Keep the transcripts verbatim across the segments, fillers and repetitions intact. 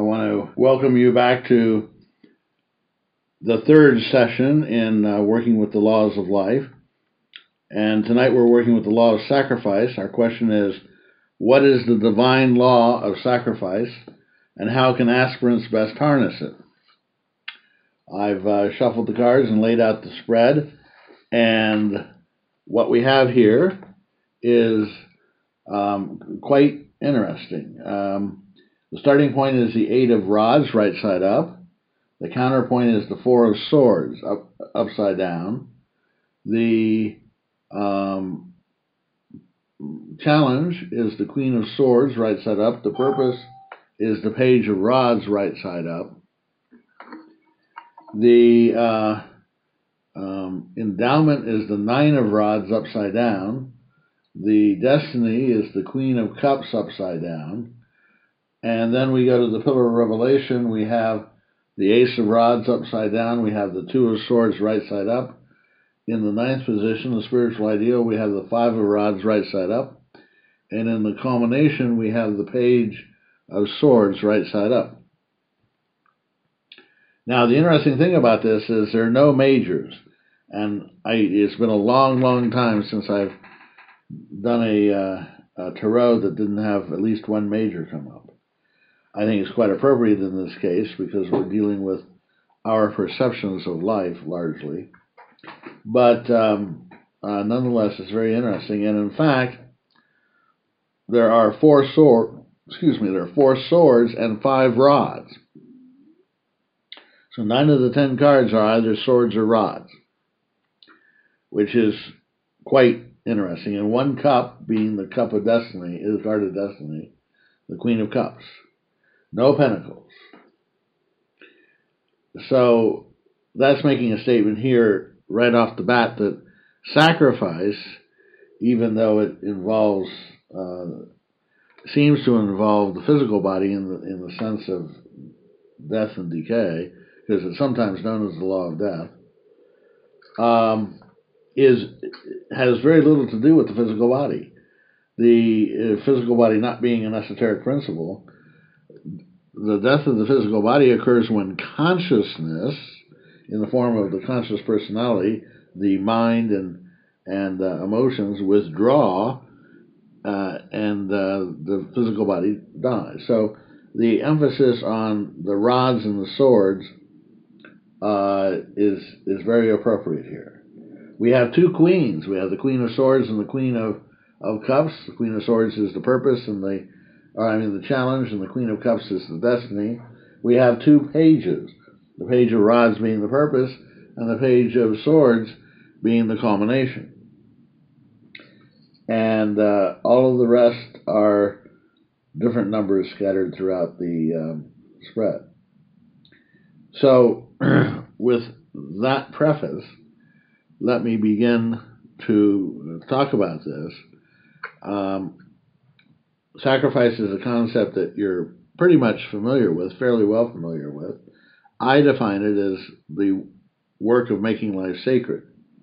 want to welcome you back to the third session in uh, working with the laws of life. And tonight we're working with the law of sacrifice. Our question is, what is the divine law of sacrifice, and how can aspirants best harness it? I've uh, shuffled the cards and laid out the spread, and what we have here is um, quite interesting. Um, the starting point is the Eight of Rods, right side up. The counterpoint is the Four of Swords, up, upside down. The um, challenge is the Queen of Swords, right side up. The purpose is the Page of Rods, right side up. The uh, um, endowment is the Nine of Rods, upside down. The destiny is the Queen of Cups, upside down. And then we go to the Pillar of Revelation. We have the Ace of Rods, upside down. We have the Two of Swords, right side up. In the ninth position, the spiritual ideal, we have the Five of Rods, right side up. And in the culmination, we have the Page of Swords, right side up. Now, the interesting thing about this is there are no majors. And I, it's been a long, long time since I've done a, uh, a tarot that didn't have at least one major come up. I think it's quite appropriate in this case because we're dealing with our perceptions of life largely. But um, uh, nonetheless, it's very interesting. And in fact, there are four sword, excuse me, there are four swords and five rods. So nine of the ten cards are either swords or rods, which is quite interesting. And one cup, being the Cup of Destiny, is the card of Destiny, the Queen of Cups. No pentacles. So that's making a statement here right off the bat that sacrifice, even though it involves, uh, seems to involve the physical body in the in the sense of death and decay, because it's sometimes known as the law of death, um, is has very little to do with the physical body. The uh, physical body not being an esoteric principle. The death of the physical body occurs when consciousness, in the form of the conscious personality, the mind and and uh, emotions withdraw, uh, and uh, the physical body dies. So the emphasis on the rods and the swords uh, is is very appropriate here. We have two queens. We have the Queen of Swords and the Queen of, of Cups. The Queen of Swords is the purpose, and the or I mean the challenge, and the Queen of Cups is the destiny. We have two pages, the Page of Rods being the purpose, and the Page of Swords being the culmination. And uh, all of the rest are different numbers scattered throughout the um, spread. So, with that preface, let me begin to talk about this. Um, Sacrifice is a concept that you're pretty much familiar with, fairly well familiar with. I define it as the work of making life sacred.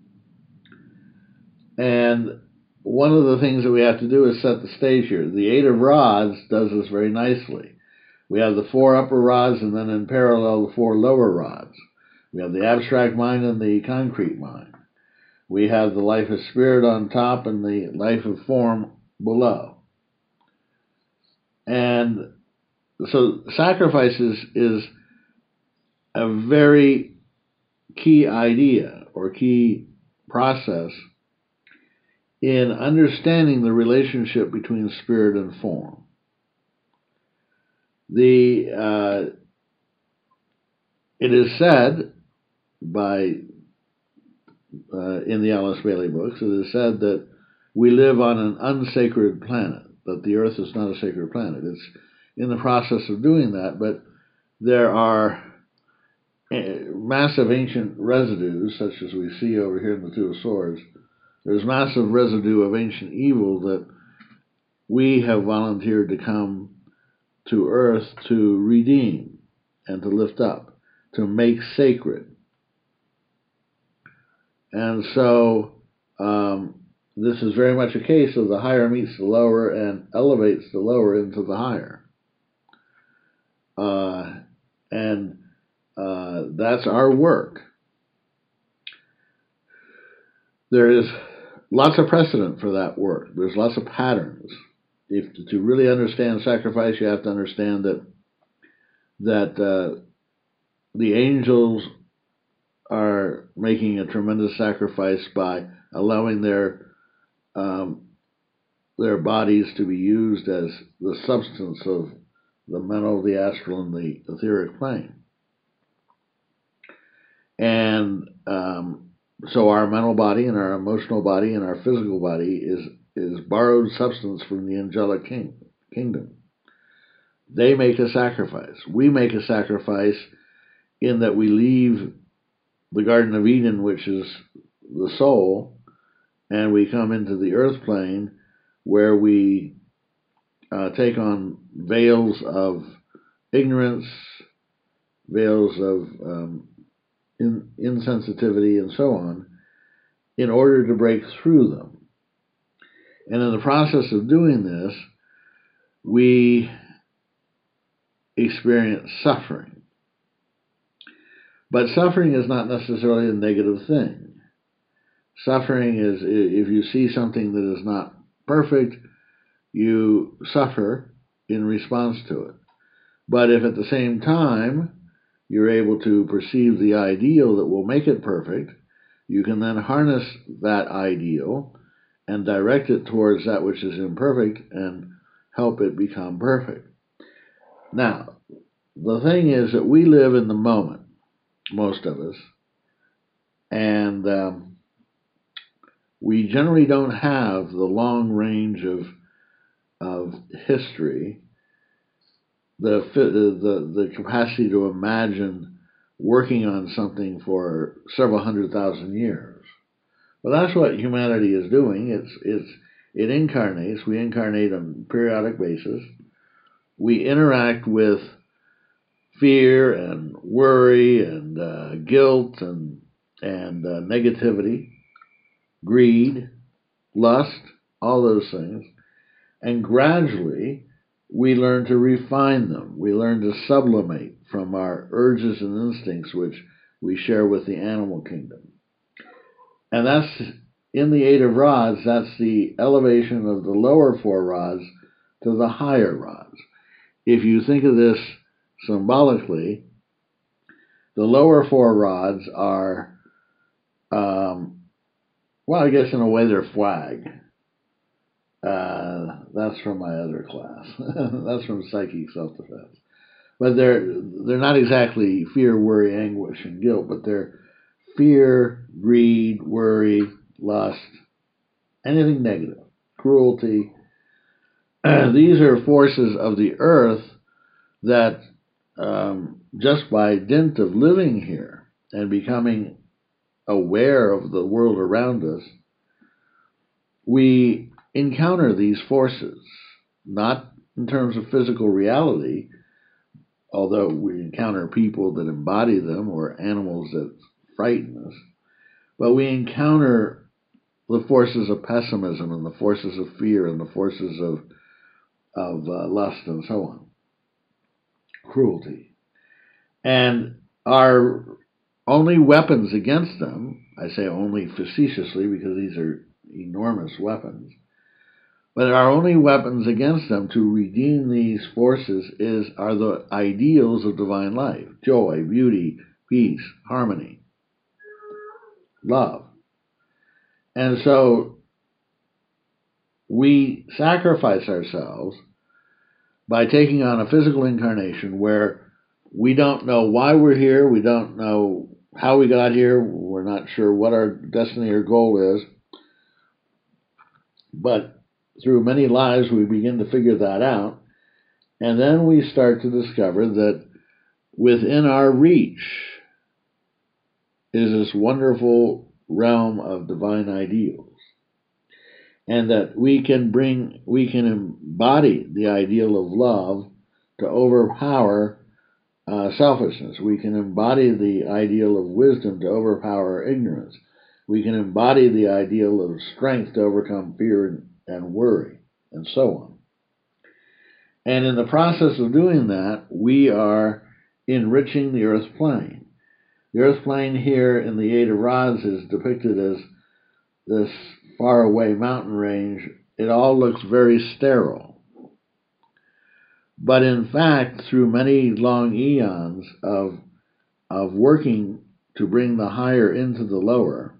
And one of the things that we have to do is set the stage here. The Eight of Rods does this very nicely. We have the four upper rods, and then in parallel the four lower rods. We have the abstract mind and the concrete mind. We have the life of spirit on top and the life of form below. And so sacrifice is, is a very key idea or key process in understanding the relationship between spirit and form. The uh, it is said by uh, in the Alice Bailey books, it is said that we live on an unsacred planet, that the Earth is not a sacred planet. It's in the process of doing that, but there are massive ancient residues, such as we see over here in the Two of Swords. There's massive residue of ancient evil that we have volunteered to come to Earth to redeem and to lift up, to make sacred. And so um, this is very much a case of the higher meets the lower and elevates the lower into the higher. uh, and uh, that's our work. There is lots of precedent for that work. There's lots of patterns. If to really understand sacrifice, you have to understand that that uh, the angels are making a tremendous sacrifice by allowing their um, their bodies to be used as the substance of the mental, the astral, and the etheric plane. And um, so our mental body and our emotional body and our physical body is is borrowed substance from the angelic king, kingdom. They make a sacrifice. We make a sacrifice in that we leave the Garden of Eden, which is the soul, and we come into the earth plane where we uh, take on veils of ignorance, veils of um, in, insensitivity, and so on, in order to break through them. And in the process of doing this, we experience suffering. But suffering is not necessarily a negative thing. Suffering is, if you see something that is not perfect, you suffer in response to it. But if at the same time you're able to perceive the ideal that will make it perfect, you can then harness that ideal and direct it towards that which is imperfect and help it become perfect. Now, the thing is that we live in the moment, most of us, and um, we generally don't have the long range of of history, the the the capacity to imagine working on something for several hundred thousand years. Well, that's what humanity is doing. It's it's it incarnates. We incarnate on a periodic basis. We interact with fear and worry and uh, guilt and and uh, negativity, greed, lust, all those things, and gradually we learn to refine them. We learn to sublimate from our urges and instincts, which we share with the animal kingdom. And that's, in the Eight of Rods, that's the elevation of the lower four rods to the higher rods. If you think of this symbolically, the lower four rods are, um, well, I guess in a way they're flag. Uh, that's from my other class. That's from Psychic Self-Defense. But they're they're not exactly fear, worry, anguish, and guilt, but they're fear, greed, worry, lust, anything negative, cruelty. These are forces of the earth that um, just by dint of living here and becoming aware of the world around us, we encounter these forces, not in terms of physical reality, although we encounter people that embody them or animals that frighten us, but we encounter the forces of pessimism and the forces of fear and the forces of, of uh, lust and so on, cruelty. And our only weapons against them, I say only facetiously because these are enormous weapons, but our only weapons against them to redeem these forces is are the ideals of divine life: joy, beauty, peace, harmony, love. And so we sacrifice ourselves by taking on a physical incarnation where we don't know why we're here, we don't know how we got here, we're not sure what our destiny or goal is, but through many lives we begin to figure that out, and then we start to discover that within our reach is this wonderful realm of divine ideals, and that we can bring, we can embody the ideal of love to overpower uh, selfishness. We can embody the ideal of wisdom to overpower ignorance. We can embody the ideal of strength to overcome fear and, and worry, and so on. And in the process of doing that, we are enriching the Earth plane. The Earth plane here in the Eight of Rods is depicted as this faraway mountain range. It all looks very sterile. But in fact, through many long eons of, of working to bring the higher into the lower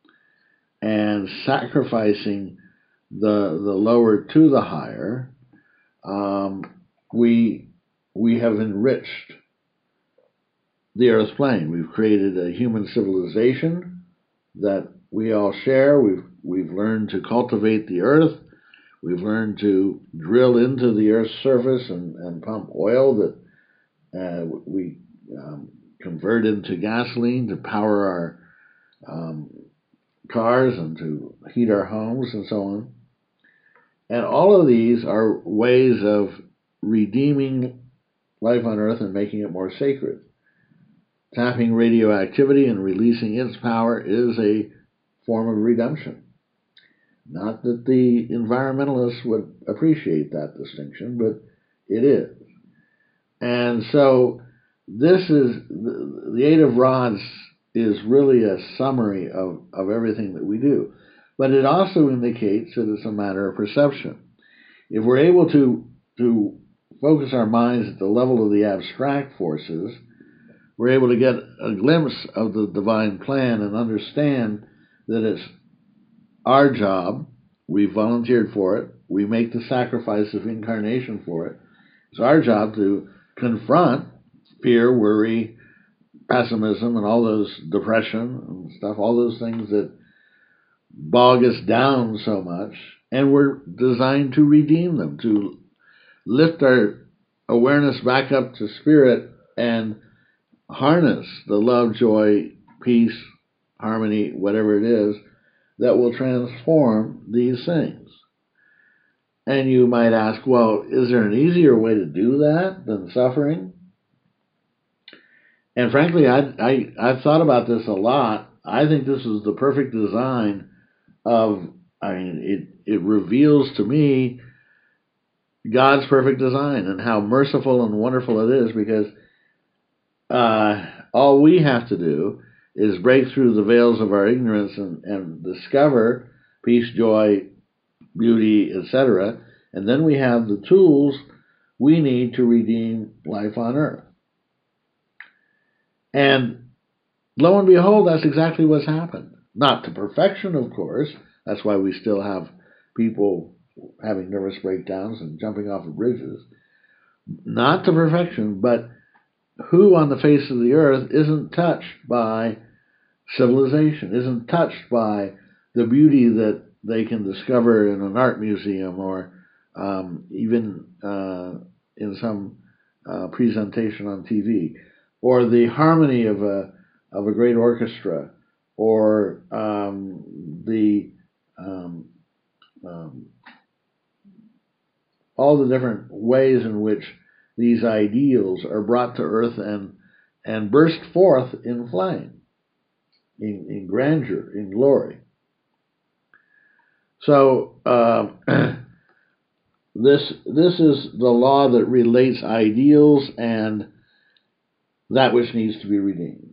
and sacrificing the, the lower to the higher, um, we, we have enriched the Earth plane. We've created a human civilization that we all share. We've, we've learned to cultivate the Earth. We've learned to drill into the Earth's surface and, and pump oil that uh, we um, convert into gasoline to power our um, cars and to heat our homes and so on. And all of these are ways of redeeming life on Earth and making it more sacred. Tapping radioactivity and releasing its power is a form of redemption. Not that the environmentalists would appreciate that distinction, but it is. And so this is, the, the Eight of Rods is really a summary of, of everything that we do. But it also indicates that it's a matter of perception. If we're able to, to focus our minds at the level of the abstract forces, we're able to get a glimpse of the divine plan and understand that it's our job. We volunteered for it. We make the sacrifice of incarnation for it. It's our job to confront fear, worry, pessimism, and all those, depression and stuff, all those things that bog us down so much. And we're designed to redeem them, to lift our awareness back up to spirit and harness the love, joy, peace, harmony, whatever it is, that will transform these things. And you might ask, well, is there an easier way to do that than suffering? And frankly, I, I, I've thought about this a lot. I think this is the perfect design of, I mean, it, it reveals to me God's perfect design and how merciful and wonderful it is, because uh, all we have to do is break through the veils of our ignorance and, and discover peace, joy, beauty, et cetera. And then we have the tools we need to redeem life on Earth. And lo and behold, that's exactly what's happened. Not to perfection, of course. That's why we still have people having nervous breakdowns and jumping off of bridges. Not to perfection, but who on the face of the earth isn't touched by civilization, isn't touched by the beauty that they can discover in an art museum or um, even uh, in some uh, presentation on T V, or the harmony of a of a great orchestra, or um, the um, um, all the different ways in which these ideals are brought to earth and and burst forth in flame, in, in grandeur, in glory. So uh, this this is the law that relates ideals and that which needs to be redeemed.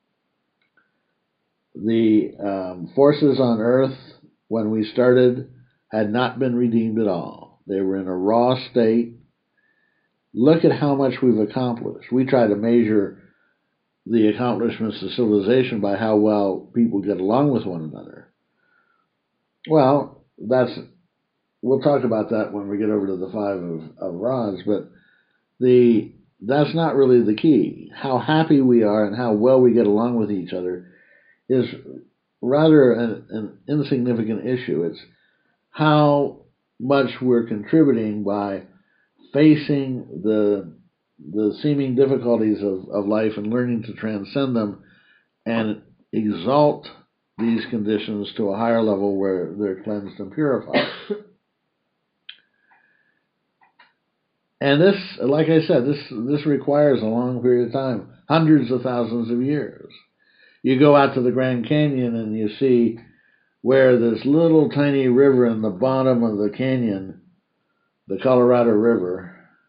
The um, forces on earth, when we started, had not been redeemed at all. They were in a raw state. Look at how much we've accomplished. We try to measure the accomplishments of civilization by how well people get along with one another. Well, that's we'll talk about that when we get over to the five of, of rods, but the that's not really the key. How happy we are and how well we get along with each other is rather an, an insignificant issue. It's how much we're contributing by facing the the seeming difficulties of, of life and learning to transcend them and exalt these conditions to a higher level where they're cleansed and purified. And this, like I said, this this requires a long period of time, hundreds of thousands of years. You go out to the Grand Canyon and you see where this little tiny river in the bottom of the canyon, the Colorado River,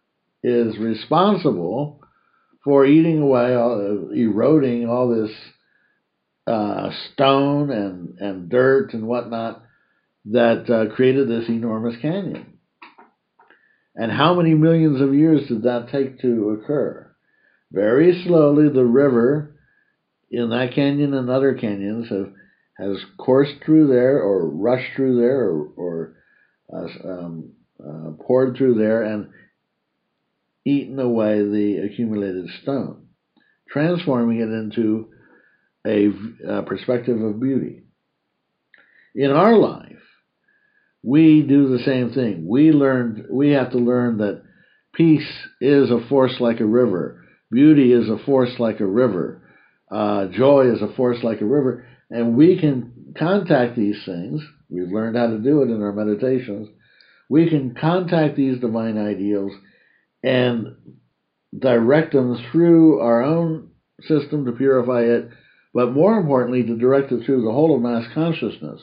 is responsible for eating away, all, eroding all this uh, stone and, and dirt and whatnot that uh, created this enormous canyon. And how many millions of years did that take to occur? Very slowly, the river in that canyon and other canyons have has coursed through there, or rushed through there, or, or uh, um, uh, poured through there, and eaten away the accumulated stone, transforming it into a, a perspective of beauty. In our life, we do the same thing. We learned. We have to learn that peace is a force like a river. Beauty is a force like a river. Uh, joy is a force like a river. And we can contact these things. We've learned how to do it in our meditations. We can contact these divine ideals and direct them through our own system to purify it, but more importantly, to direct it through the whole of mass consciousness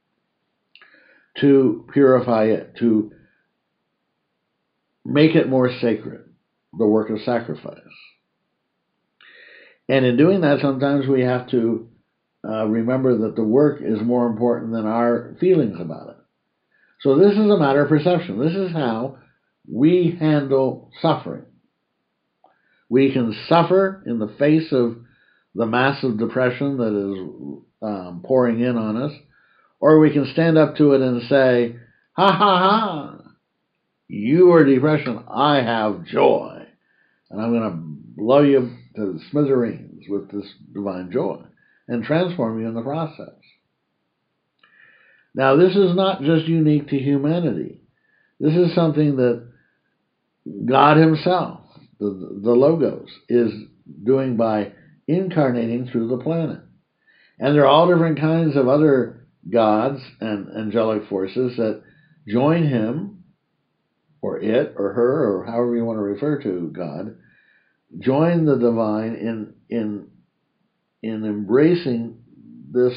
to purify it, to make it more sacred, the work of sacrifice. And in doing that, sometimes we have to uh, remember that the work is more important than our feelings about it. So this is a matter of perception. This is how we handle suffering. We can suffer in the face of the massive depression that is um, pouring in on us, or we can stand up to it and say, ha ha ha, you are depression, I have joy, and I'm going to blow you to smithereens with this divine joy and transform you in the process. Now, this is not just unique to humanity. This is something that God himself, the, the Logos, is doing by incarnating through the planet. And there are all different kinds of other gods and angelic forces that join him, or it, or her, or however you want to refer to God, join the divine in in in embracing this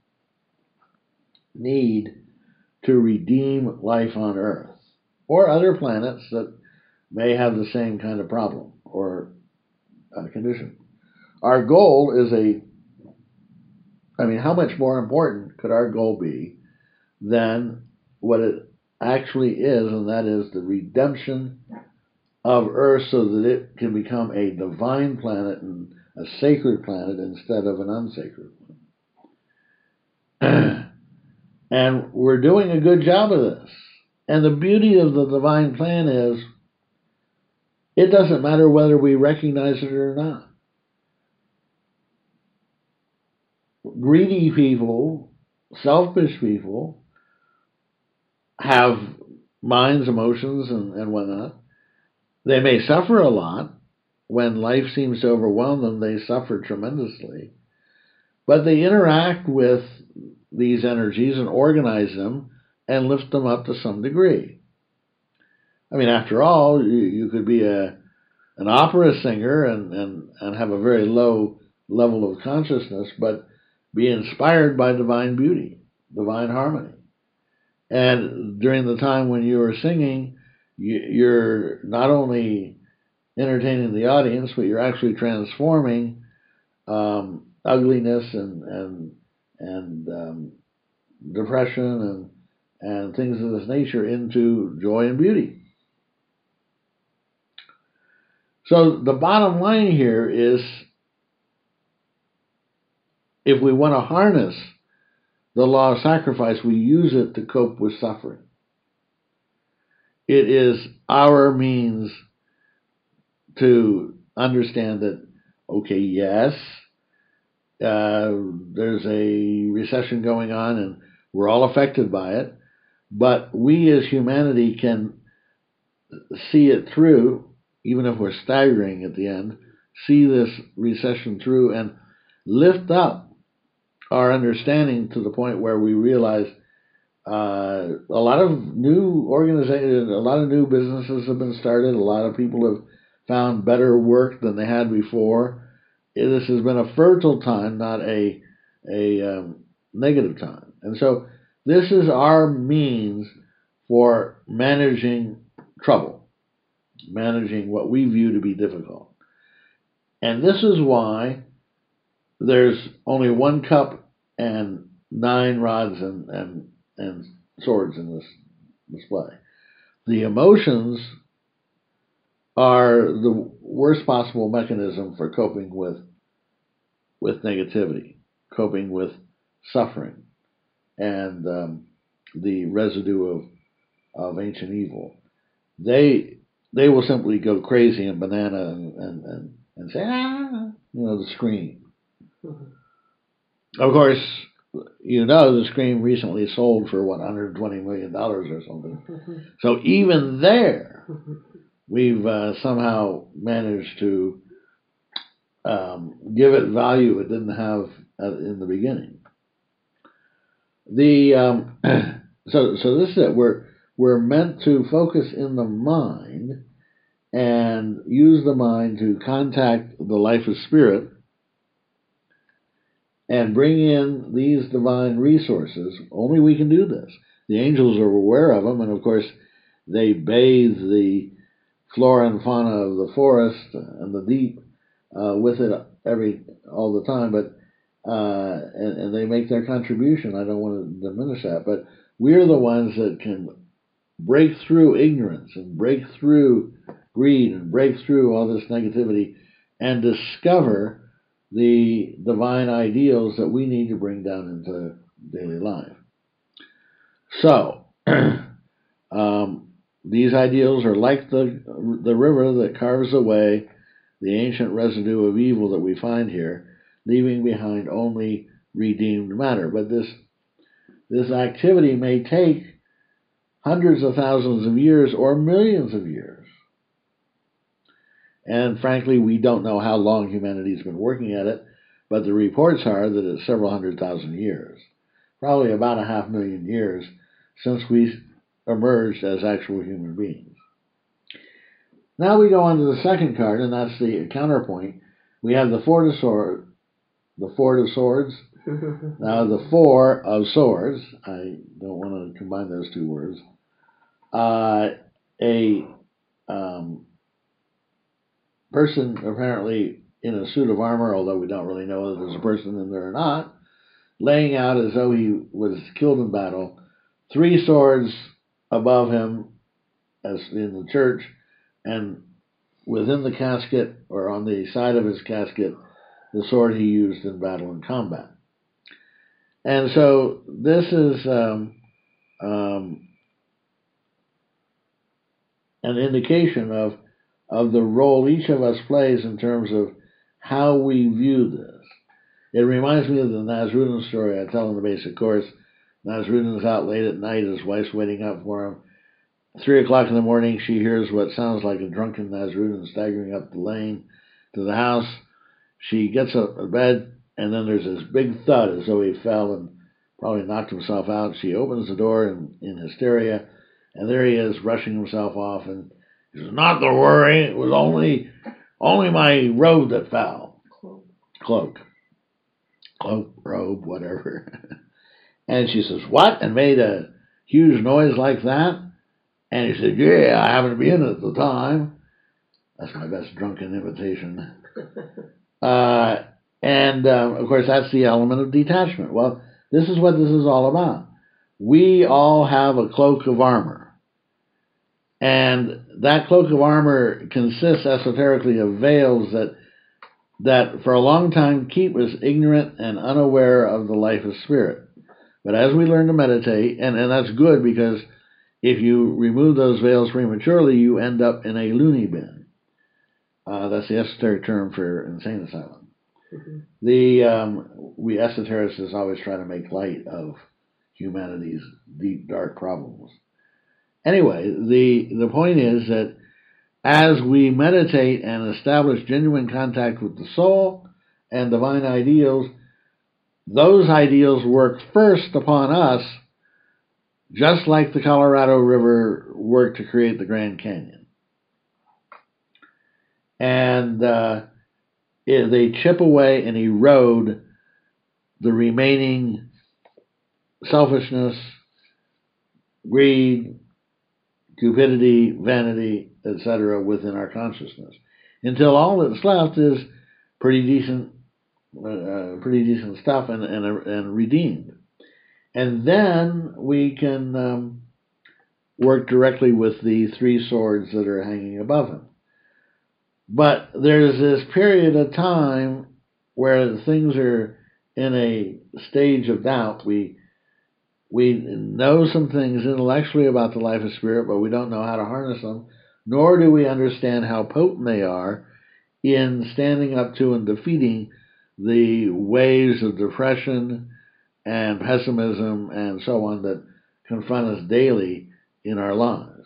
need to redeem life on Earth, or other planets that may have the same kind of problem or uh, condition. Our goal is a, I mean, how much more important could our goal be than what it actually is, and that is the redemption of Earth so that it can become a divine planet and a sacred planet instead of an unsacred one. And we're doing a good job of this. And the beauty of the divine plan is it doesn't matter whether we recognize it or not. Greedy people, selfish people, have minds, emotions, and, and whatnot. They may suffer a lot. When life seems to overwhelm them, they suffer tremendously. But they interact with these energies and organize them and lift them up to some degree. I mean, after all, you, you could be a an opera singer and, and, and have a very low level of consciousness, but be inspired by divine beauty, divine harmony. And during the time when you are singing, you, you're not only entertaining the audience, but you're actually transforming um, ugliness and and and um, depression and and things of this nature into joy and beauty. So the bottom line here is, if we want to harness the law of sacrifice, we use it to cope with suffering. It is our means to understand that, okay, yes, uh, there's a recession going on and we're all affected by it, but we as humanity can see it through, even if we're staggering at the end, see this recession through and lift up our understanding to the point where we realize uh, a lot of new organizations, a lot of new businesses have been started. A lot of people have found better work than they had before. This has been a fertile time, not a a um, negative time. And so this is our means for managing trouble. managing what we view to be difficult. And this is why there's only one cup and nine rods and, and, and swords in this display. The emotions are the worst possible mechanism for coping with with negativity, coping with suffering, and um, the residue of of ancient evil. They they will simply go crazy and banana and and, and, and say, ah, you know, the scream. Mm-hmm. Of course, you know, the Scream recently sold for what, one hundred twenty million dollars or something. Mm-hmm. So even there, mm-hmm. we've uh, somehow managed to um, give it value it didn't have uh, in the beginning. The um, so so this is it. We're we're meant to focus in the mind and use the mind to contact the life of spirit and bring in these divine resources. Only we can do this. The angels are aware of them, and of course, they bathe the flora and fauna of the forest and the deep uh, with it every all the time. But uh, and, and they make their contribution. I don't want to diminish that, but we're the ones that can break through ignorance and break through greed and break through all this negativity and discover the divine ideals that we need to bring down into daily life. So, um, these ideals are like the the river that carves away the ancient residue of evil that we find here, leaving behind only redeemed matter. But this this activity may take hundreds of thousands of years or millions of years. And frankly, we don't know how long humanity's been working at it, but the reports are that it's several hundred thousand years, probably about a half million years since we emerged as actual human beings. Now we go on to the second card, and that's the counterpoint. We have the Four of Swords, the Four of Swords. Now the Four of Swords. I don't want to combine those two words. Uh, a um, person apparently in a suit of armor, although we don't really know whether there's a person in there or not, laying out as though he was killed in battle, three swords above him as in the church, and within the casket, or on the side of his casket, the sword he used in battle and combat. And so this is um, um, an indication of of the role each of us plays in terms of how we view this. It reminds me of the Nasrudin story I tell in the basic course. Nasrudin's out late at night, his wife's waiting up for him. Three o'clock in the morning, she hears what sounds like a drunken Nasrudin staggering up the lane to the house. She gets up to bed, and then there's this big thud as though he fell and probably knocked himself out. She opens the door in, in hysteria, and there he is, rushing himself off, and he says, "Not to worry, it was only only my robe that fell." Cloak. Cloak. Cloak, robe, whatever. And she says, "What?" And made a huge noise like that. And he said, "Yeah, I happened to be in it at the time." That's my best drunken imitation. Uh, and, um, of course, that's the element of detachment. Well, this is what this is all about. We all have a cloak of armor. And that cloak of armor consists esoterically of veils that that for a long time keep us ignorant and unaware of the life of spirit. But as we learn to meditate, and, and that's good, because if you remove those veils prematurely, you end up in a loony bin. Uh, that's the esoteric term for insane asylum. Mm-hmm. The um, we esotericists always try to make light of humanity's deep, dark problems. Anyway, the the point is that as we meditate and establish genuine contact with the soul and divine ideals, those ideals work first upon us, just like the Colorado River worked to create the Grand Canyon. And uh, it, they chip away and erode the remaining selfishness, greed, cupidity, vanity, et cetera within our consciousness, until all that's left is pretty decent, uh, pretty decent stuff, and and, and redeemed. And then we can um, work directly with the three swords that are hanging above him. But there's this period of time where things are in a stage of doubt. We we know some things intellectually about the life of spirit, but we don't know how to harness them, nor do we understand how potent they are in standing up to and defeating the waves of depression and pessimism and so on that confront us daily in our lives.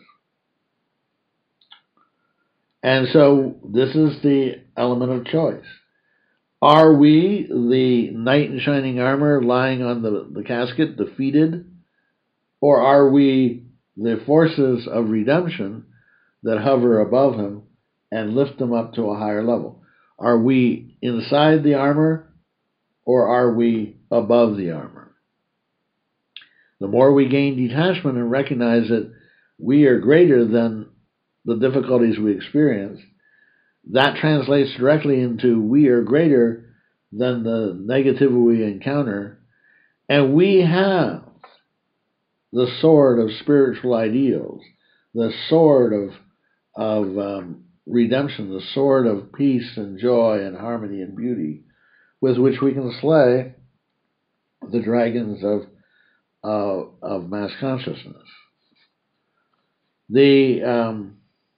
And so this is the element of choice. Are we the knight in shining armor lying on the, the casket defeated? Or are we the forces of redemption that hover above him and lift him up to a higher level? Are we inside the armor, or are we above the armor? The more we gain detachment and recognize that we are greater than the difficulties we experience, that translates directly into we are greater than the negativity we encounter, and we have the sword of spiritual ideals, the sword of of um, redemption, the sword of peace and joy and harmony and beauty, with which we can slay the dragons of uh, of mass consciousness. The um,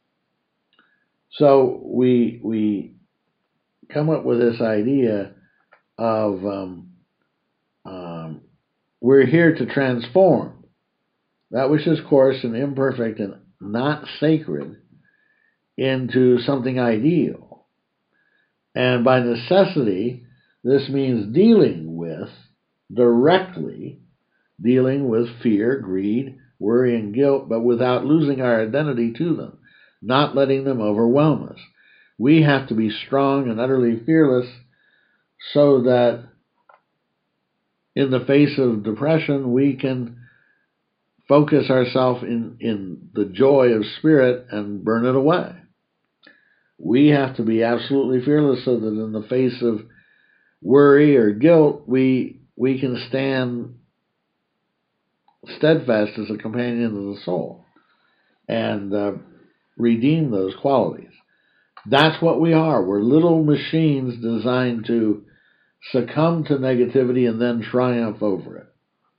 so we we come up with this idea of um, um, we're here to transform that which is coarse and imperfect and not sacred into something ideal. And by necessity, this means dealing with, directly dealing with fear, greed, worry, and guilt, but without losing our identity to them, not letting them overwhelm us. We have to be strong and utterly fearless so that in the face of depression, we can focus ourselves in, in the joy of spirit and burn it away. We have to be absolutely fearless so that in the face of worry or guilt, we we can stand steadfast as a companion of the soul and uh, redeem those qualities. That's what we are. We're little machines designed to succumb to negativity and then triumph over it.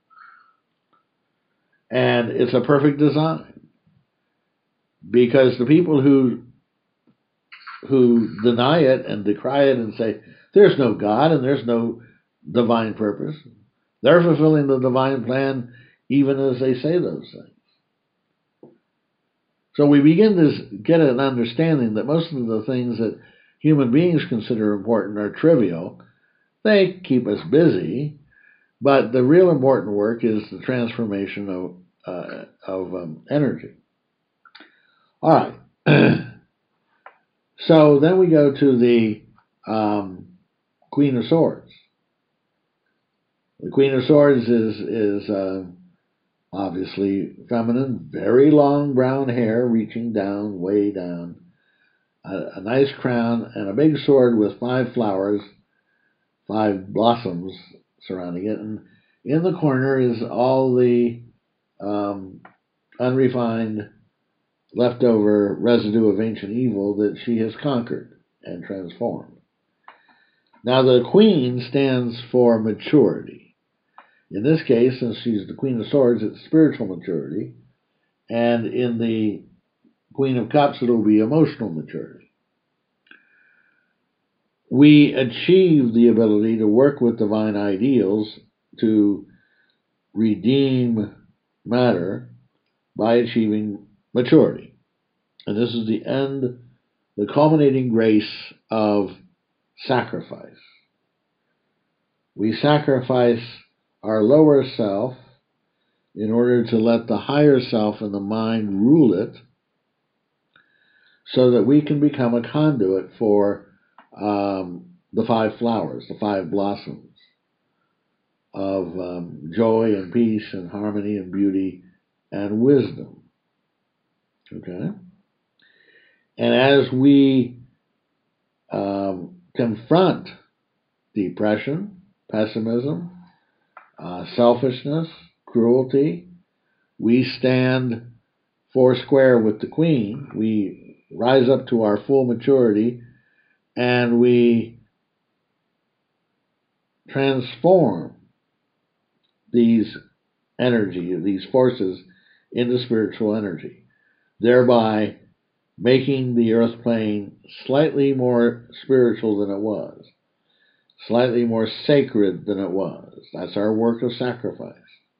And it's a perfect design, because the people who who deny it and decry it and say there's no God and there's no divine purpose, they're fulfilling the divine plan even as they say those things. So we begin to get an understanding that most of the things that human beings consider important are trivial. They keep us busy, but the real important work is the transformation of uh, of um, energy. All right. So then we go to the um, Queen of Swords. The Queen of Swords is is uh, obviously feminine, very long brown hair reaching down, way down, a, a nice crown, and a big sword with five flowers, five blossoms surrounding it. And in the corner is all the um, unrefined, leftover residue of ancient evil that she has conquered and transformed. Now, the Queen stands for maturity. In this case, since she's the Queen of Swords, it's spiritual maturity. And in the Queen of Cups, it'll be emotional maturity. We achieve the ability to work with divine ideals to redeem matter by achieving maturity. And this is the end, the culminating grace of sacrifice. We sacrifice our lower self in order to let the higher self and the mind rule it, so that we can become a conduit for um, the five flowers, the five blossoms of um, joy and peace and harmony and beauty and wisdom. Okay? And as we um, confront depression, pessimism, uh, selfishness, cruelty, we stand four square with the Queen. We rise up to our full maturity and we transform these energy, these forces, into spiritual energy, thereby making the earth plane slightly more spiritual than it was, slightly more sacred than it was. That's our work of sacrifice.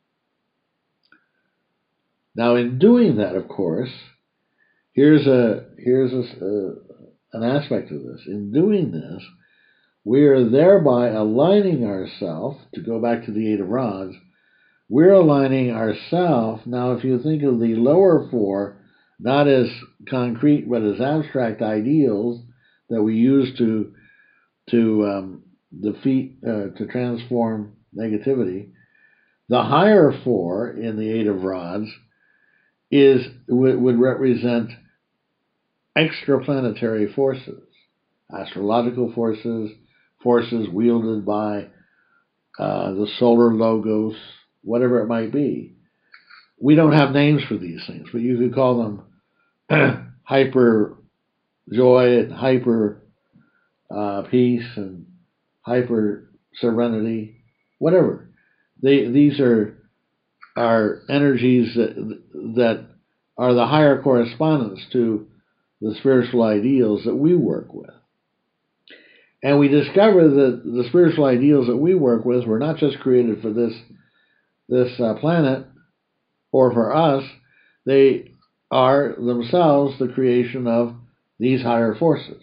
Now, in doing that, of course, here's a here's a, uh, an aspect of this. In doing this, we are thereby aligning ourselves, to go back to the Eight of Rods, we're aligning ourselves. Now, if you think of the lower four, not as concrete but as abstract ideals that we use to to um, defeat, uh, to transform negativity, the higher four in the Eight of Rods is would, would represent extraplanetary forces, astrological forces, forces wielded by uh, the solar logos, whatever it might be. We don't have names for these things, but you could call them hyper joy and hyper uh, peace and hyper serenity, whatever. They these are are energies that that are the higher correspondence to the spiritual ideals that we work with. And we discover that the spiritual ideals that we work with were not just created for this this uh, planet or for us. They are themselves the creation of these higher forces.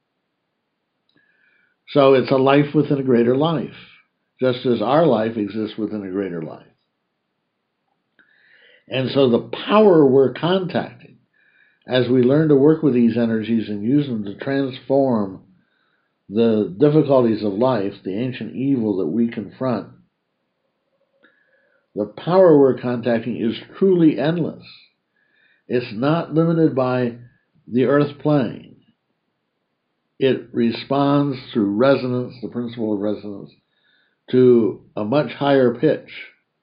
So it's a life within a greater life, just as our life exists within a greater life. And so the power we're contacting, as we learn to work with these energies and use them to transform the difficulties of life, the ancient evil that we confront, the power we're contacting is truly endless. It's not limited by the earth plane. It responds through resonance, the principle of resonance, to a much higher pitch.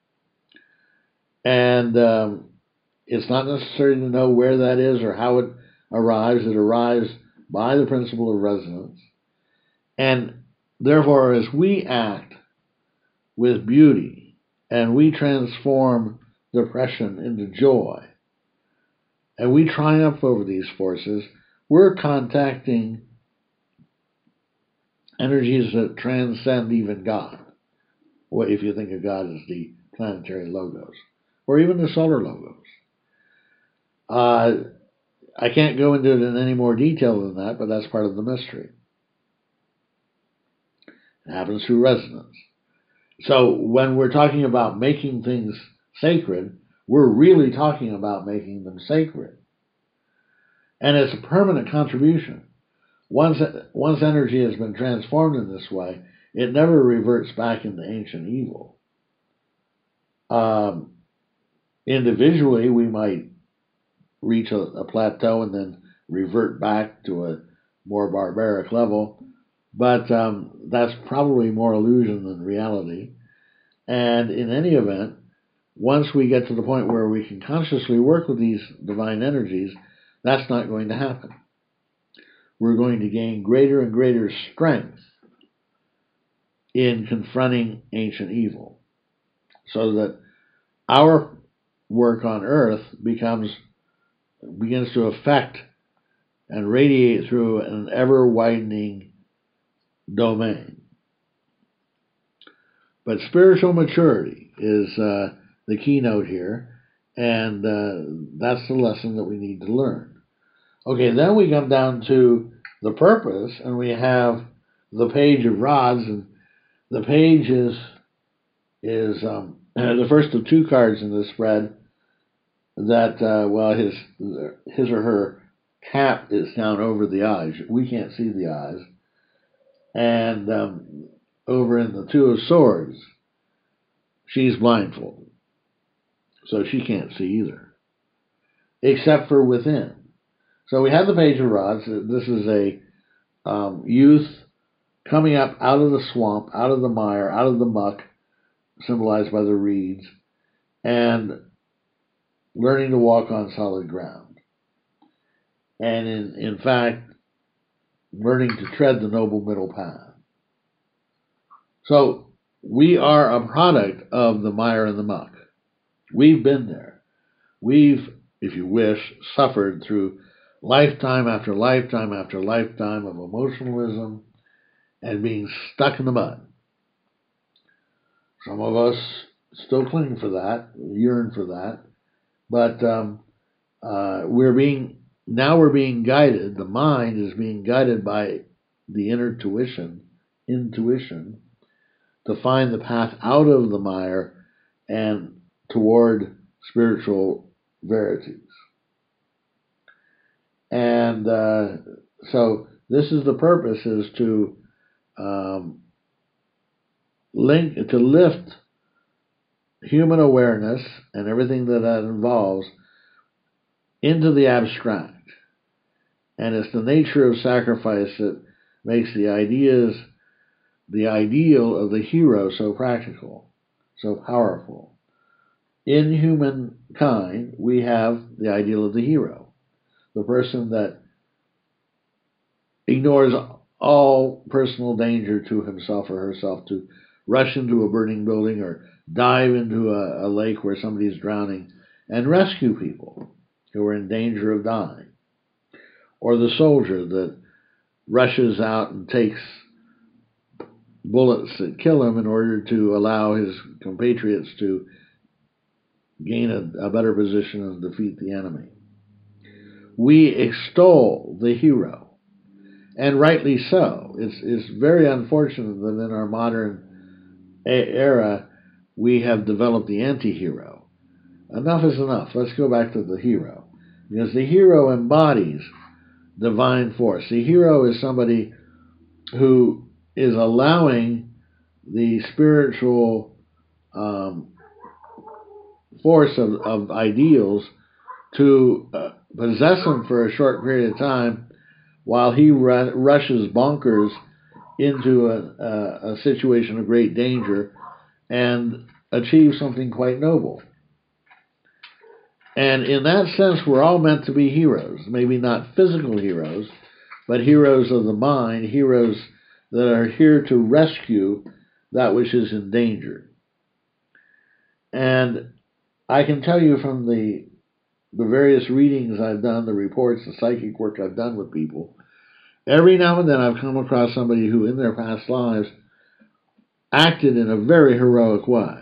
And um, it's not necessary to know where that is or how it arrives. It arrives by the principle of resonance. And therefore, as we act with beauty and we transform depression into joy, and we triumph over these forces, we're contacting energies that transcend even God. Well, if you think of God as the planetary logos, or even the solar logos. Uh, I can't go into it in any more detail than that, but that's part of the mystery. It happens through resonance. So when we're talking about making things sacred, we're really talking about making them sacred. And it's a permanent contribution. Once, once energy has been transformed in this way, it never reverts back into ancient evil. Um, individually, we might reach a, a plateau and then revert back to a more barbaric level, but um, that's probably more illusion than reality. And in any event, once we get to the point where we can consciously work with these divine energies, that's not going to happen. We're going to gain greater and greater strength in confronting ancient evil, so that our work on earth becomes begins to affect and radiate through an ever-widening domain. But spiritual maturity is uh, the keynote here, and uh, that's the lesson that we need to learn. Okay, then we come down to the purpose, and we have the page of rods, and the page is is um, the first of two cards in this spread. That uh, well, his his or her cap is down over the eyes. We can't see the eyes, and um, over in the Two of Swords, she's blindfolded, so she can't see either, except for within. So we have the Page of Rods. This is a um, youth coming up out of the swamp, out of the mire, out of the muck, symbolized by the reeds, and learning to walk on solid ground. And in, in fact, learning to tread the noble middle path. So we are a product of the mire and the muck. We've been there. We've, if you wish, suffered through lifetime after lifetime after lifetime of emotionalism and being stuck in the mud. Some of us still cling for that, yearn for that, but um, uh, we're being now we're being guided. The mind is being guided by the inner tuition, intuition, to find the path out of the mire and toward spiritual verities. And uh, so this is the purpose: is to um, link to lift human awareness and everything that that involves into the abstract. And it's the nature of sacrifice that makes the ideas, the ideal of the hero so practical, so powerful. In humankind, we have the ideal of the hero, the person that ignores all personal danger to himself or herself to rush into a burning building or dive into a, a lake where somebody's drowning and rescue people who are in danger of dying. Or the soldier that rushes out and takes bullets that kill him in order to allow his compatriots to gain a, a better position and defeat the enemy. We extol the hero, and rightly so. It's, it's very unfortunate that in our modern era we have developed the anti-hero. Enough is enough. Let's go back to the hero. Because the hero embodies divine force. The hero is somebody who is allowing the spiritual um, force of, of ideals to uh, possess him for a short period of time while he ru- rushes bonkers into a, a, a situation of great danger and achieves something quite noble. And in that sense, we're all meant to be heroes. Maybe not physical heroes, but heroes of the mind, heroes that are here to rescue that which is in danger. And I can tell you from the the various readings I've done, the reports, the psychic work I've done with people, every now and then I've come across somebody who in their past lives acted in a very heroic way.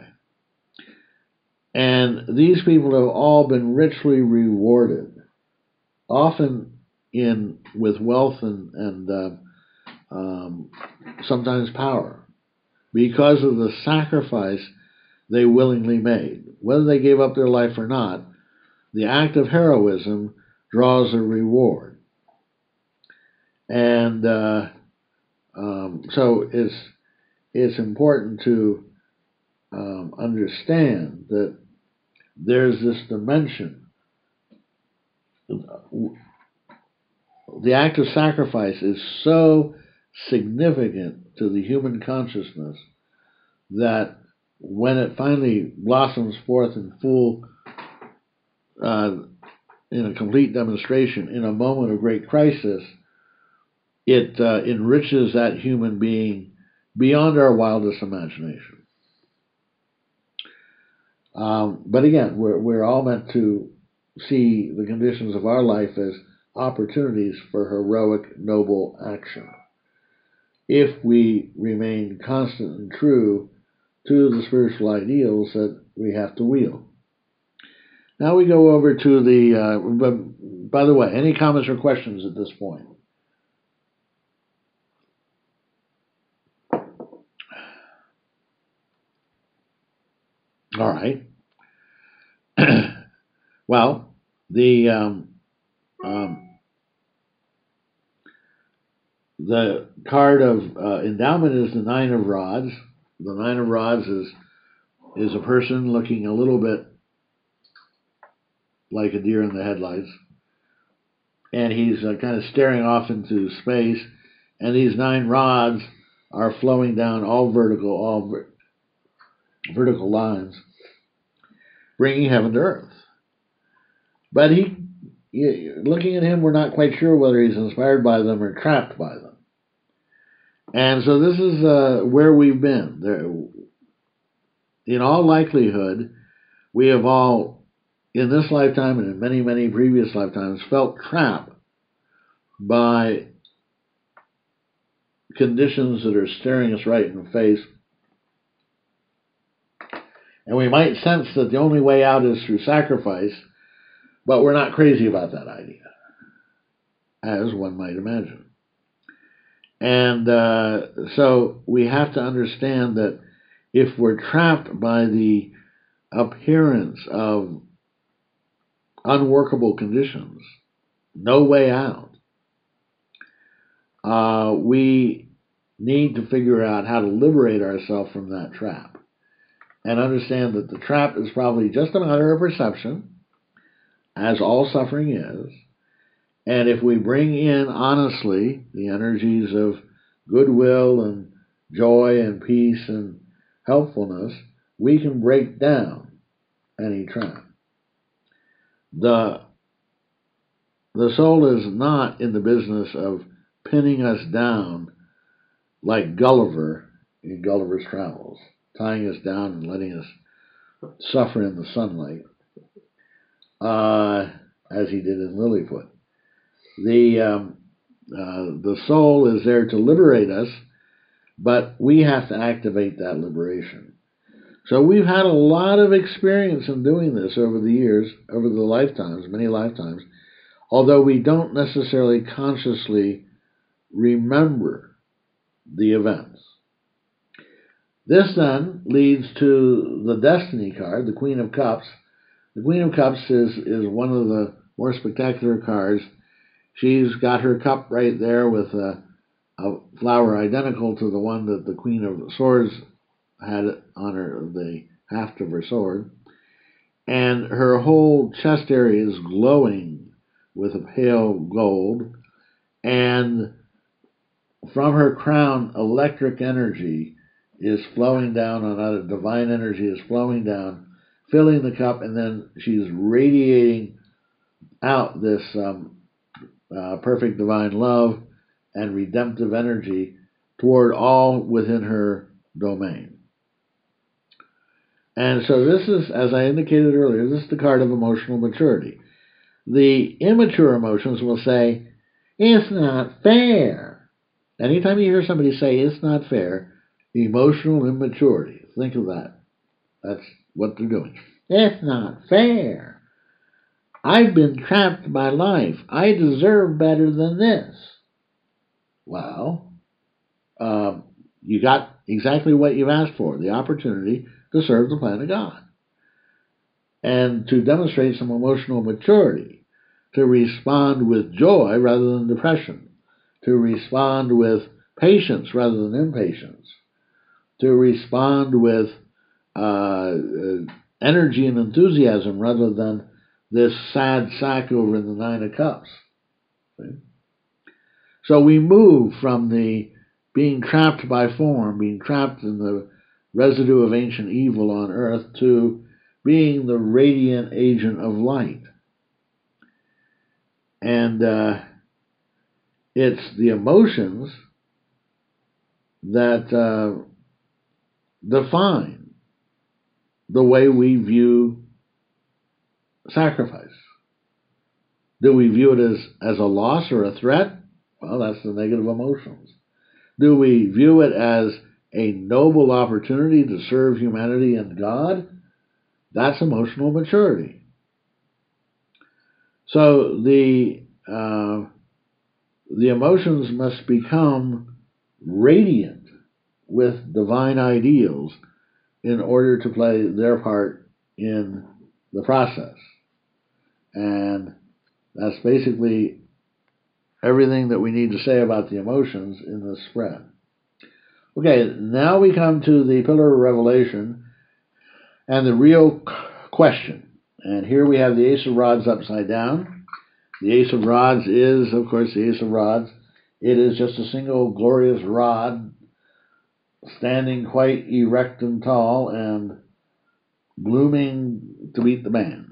And these people have all been richly rewarded, often in with wealth and, and uh, um, sometimes power, because of the sacrifice they willingly made. Whether they gave up their life or not, the act of heroism draws a reward. And uh, um, so it's, it's important to um, understand that there's this dimension. The act of sacrifice is so significant to the human consciousness that when it finally blossoms forth in full, uh, in a complete demonstration, in a moment of great crisis, it uh, enriches that human being beyond our wildest imagination. Um, but again, we're, we're all meant to see the conditions of our life as opportunities for heroic, noble action, if we remain constant and true to the spiritual ideals that we have to wield. Now we go over to the, uh, but by the way, any comments or questions at this point? All right. Well, the um, um, the card of uh, endowment is the Nine of Rods. The Nine of Rods is is a person looking a little bit like a deer in the headlights, and he's uh, kind of staring off into space, and these nine rods are flowing down all vertical, all ver- vertical lines, bringing heaven to earth. But he, looking at him, we're not quite sure whether he's inspired by them or trapped by them. And so this is uh, where we've been. There, in all likelihood, we have all, in this lifetime and in many, many previous lifetimes, felt trapped by conditions that are staring us right in the face. And we might sense that the only way out is through sacrifice, but we're not crazy about that idea, as one might imagine. And uh, so we have to understand that if we're trapped by the appearance of unworkable conditions, no way out, uh, we need to figure out how to liberate ourselves from that trap and understand that the trap is probably just a matter of perception, as all suffering is. And if we bring in honestly the energies of goodwill and joy and peace and helpfulness, we can break down any trap. The, the soul is not in the business of pinning us down like Gulliver in Gulliver's Travels, tying us down and letting us suffer in the sunlight, uh, as he did in Lilyfoot. The um, uh, the soul is there to liberate us, but we have to activate that liberation. So we've had a lot of experience in doing this over the years, over the lifetimes, many lifetimes, although we don't necessarily consciously remember the events. This then leads to the Destiny card, the Queen of Cups. The Queen of Cups is, is one of the more spectacular cards. She's got her cup right there with a, a flower identical to the one that the Queen of Swords had on her, the haft of her sword. And her whole chest area is glowing with a pale gold. And from her crown, electric energy is flowing down on other, divine energy is flowing down, filling the cup, and then she's radiating out this um, uh, perfect divine love and redemptive energy toward all within her domain. And so this is, as I indicated earlier, this is the card of emotional maturity. The immature emotions will say, it's not fair. Anytime you hear somebody say, it's not fair, emotional immaturity. Think of that. That's what they're doing. It's not fair. I've been trapped by life. I deserve better than this. Well, uh, you got exactly what you've asked for, the opportunity to serve the plan of God and to demonstrate some emotional maturity, to respond with joy rather than depression, to respond with patience rather than impatience, to respond with uh, energy and enthusiasm rather than this sad sack over in the Nine of Cups. Okay? So we move from the being trapped by form, being trapped in the residue of ancient evil on earth, to being the radiant agent of light. And uh, it's the emotions that uh, define the way we view sacrifice. Do we view it as, as a loss or a threat? Well, that's the negative emotions. Do we view it as a noble opportunity to serve humanity and God? That's emotional maturity. So the uh, the emotions must become radiant with divine ideals in order to play their part in the process. And that's basically everything that we need to say about the emotions in this spread. Okay, now we come to the Pillar of Revelation and the real question. And here we have the Ace of Rods upside down. The Ace of Rods is, of course, the Ace of Rods. It is just a single glorious rod standing quite erect and tall and blooming to meet the band.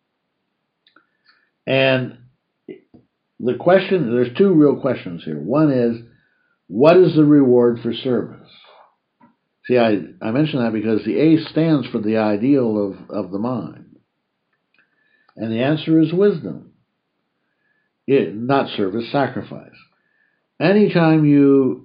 And the question, there's two real questions here. One is, what is the reward for service? See, I, I mention that because the ace stands for the ideal of, of the mind. And the answer is wisdom. It, not service, sacrifice. Anytime you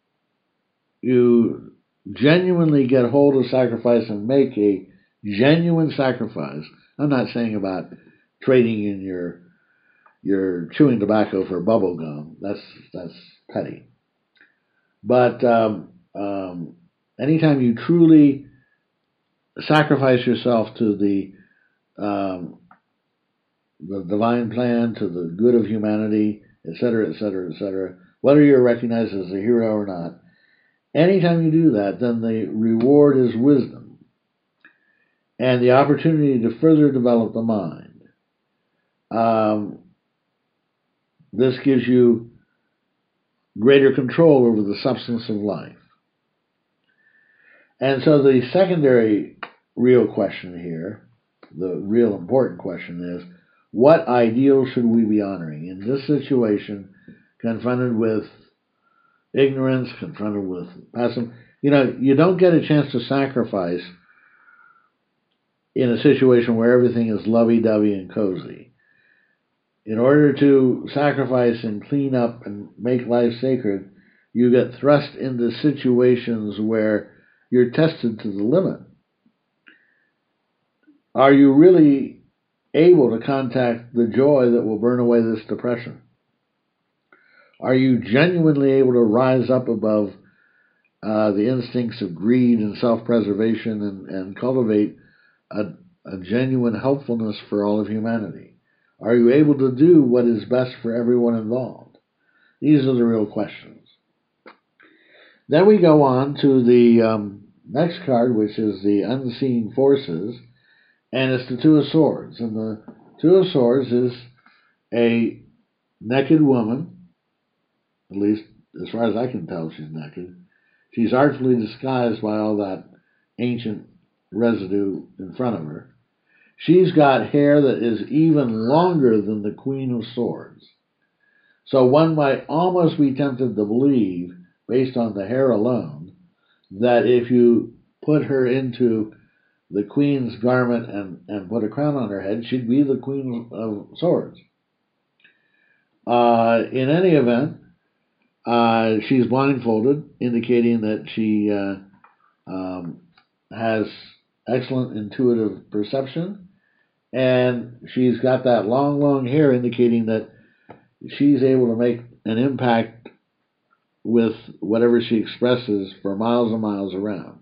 you genuinely get hold of sacrifice and make a genuine sacrifice, I'm not saying about trading in your your chewing tobacco for bubble gum. That's that's petty. But um, um, anytime you truly sacrifice yourself to the um, the divine plan, to the good of humanity, et cetera, et cetera, et cetera, whether you're recognized as a hero or not, anytime you do that, then the reward is wisdom and the opportunity to further develop the mind. Um, this gives you greater control over the substance of life. And so the secondary real question here, the real important question is, what ideal should we be honoring? In this situation, confronted with ignorance, confronted with pessimism, you know, you don't get a chance to sacrifice in a situation where everything is lovey-dovey and cozy. In order to sacrifice and clean up and make life sacred, you get thrust into situations where you're tested to the limit. Are you really able to contact the joy that will burn away this depression? Are you genuinely able to rise up above uh, the instincts of greed and self-preservation and, and cultivate a, a genuine helpfulness for all of humanity? Are you able to do what is best for everyone involved? These are the real questions. Then we go on to the um, next card, which is the Unseen Forces, and it's the Two of Swords. And the Two of Swords is a naked woman, at least as far as I can tell she's naked. She's artfully disguised by all that ancient residue in front of her. She's got hair that is even longer than the Queen of Swords. So one might almost be tempted to believe, based on the hair alone, that if you put her into the Queen's garment and, and put a crown on her head, she'd be the Queen of Swords. Uh, in any event, uh, she's blindfolded, indicating that she uh, um, has excellent intuitive perception, and she's got that long, long hair, indicating that she's able to make an impact with whatever she expresses for miles and miles around.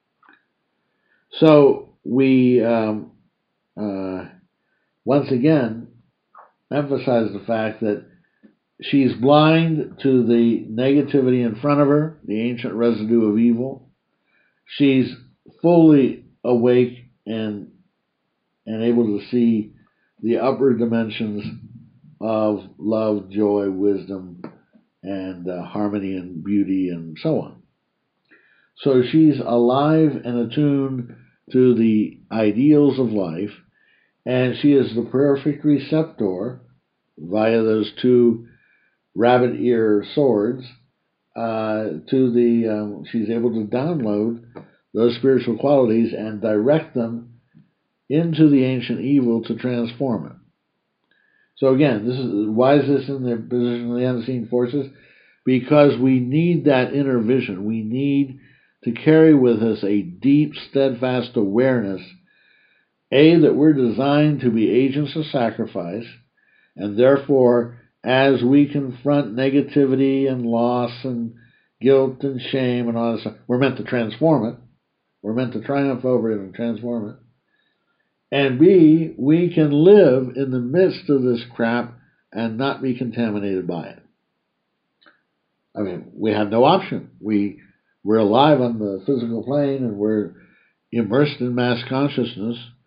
So we um, uh, once again emphasize the fact that she's blind to the negativity in front of her, the ancient residue of evil. She's fully awake and and able to see the upper dimensions of love, joy, wisdom, and uh, harmony and beauty and so on. So she's alive and attuned to the ideals of life, and she is the perfect receptor via those two rabbit ear swords uh, to the, um, she's able to download those spiritual qualities and direct them into the ancient evil to transform it. So again, this is why is this in the position of the unseen forces? Because we need that inner vision. We need to carry with us a deep, steadfast awareness, A, that we're designed to be agents of sacrifice, and therefore, as we confront negativity and loss and guilt and shame and all this stuff, we're meant to transform it. We're meant to triumph over it and transform it. And B, we can live in the midst of this crap and not be contaminated by it. I mean, we have no option. We, we're alive on the physical plane and we're immersed in mass consciousness.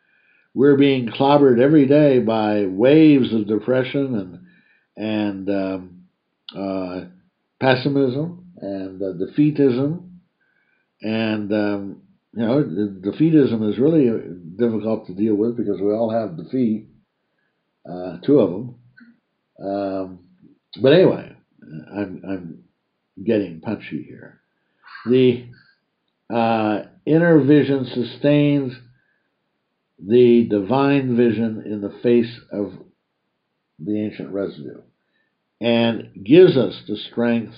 we're being clobbered every day by waves of depression and and um, uh, pessimism and uh, defeatism, and um, you know, defeatism is really difficult to deal with because we all have defeat, uh, two of them. Um, but anyway, I'm I'm getting punchy here. The uh, inner vision sustains the divine vision in the face of the ancient residue and gives us the strength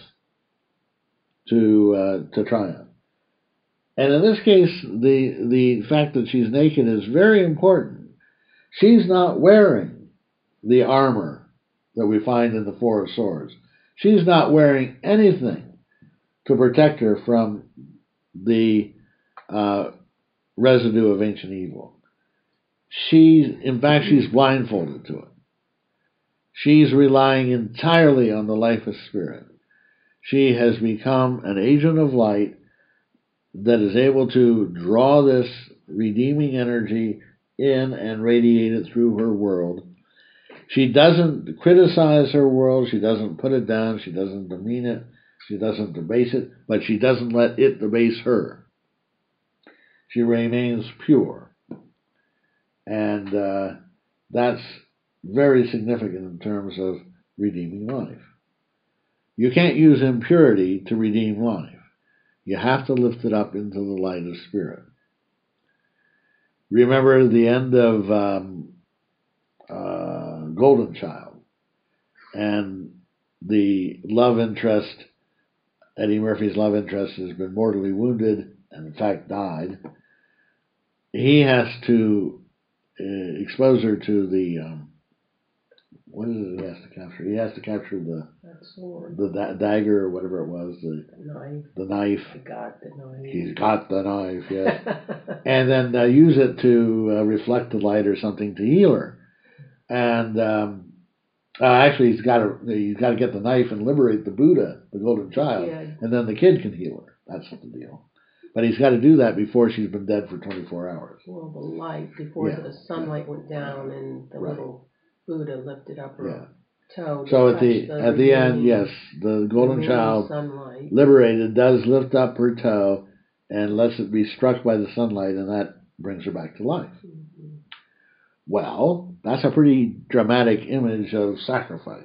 to uh, to triumph. And in this case, the the fact that she's naked is very important. She's not wearing the armor that we find in the Four of Swords. She's not wearing anything to protect her from the uh, residue of ancient evil. She's, in fact, she's blindfolded to it. She's relying entirely on the life of spirit. She has become an agent of light that is able to draw this redeeming energy in and radiate it through her world. She doesn't criticize her world. She doesn't put it down. She doesn't demean it. She doesn't debase it. But she doesn't let it debase her. She remains pure. And uh, that's very significant in terms of redeeming life. You can't use impurity to redeem life. You have to lift it up into the light of spirit. Remember the end of um, uh, Golden Child, and the love interest, Eddie Murphy's love interest, has been mortally wounded and in fact died. He has to uh, expose her to the um, what is it he has to capture? He has to capture the that sword, the da- dagger or whatever it was, the, the knife. The knife. He got the knife. He's got the knife, yes. And then uh, use it to uh, reflect the light or something to heal her. And um, uh, actually, he's got to he's got to get the knife and liberate the Buddha, the Golden Child, Yeah. and then the kid can heal her. That's the deal. But he's got to do that before she's been dead for twenty-four hours. Well, the light before Yeah. the sunlight went down and the Right. little Buddha lifted up her Yeah. toe. So at the the at the end, yes, the Golden Child, sunlight. liberated, does lift up her toe and lets it be struck by the sunlight, and that brings her back to life. Mm-hmm. Well, that's a pretty dramatic image of sacrifice.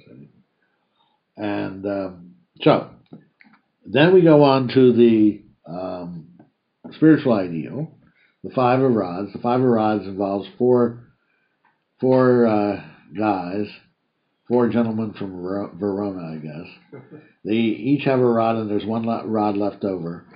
And um, so, then we go on to the um, spiritual ideal, the Five of Rods. The Five of Rods involves four, four uh, guys, four gentlemen from Verona, I guess. They each have a rod, and there's one rod left over.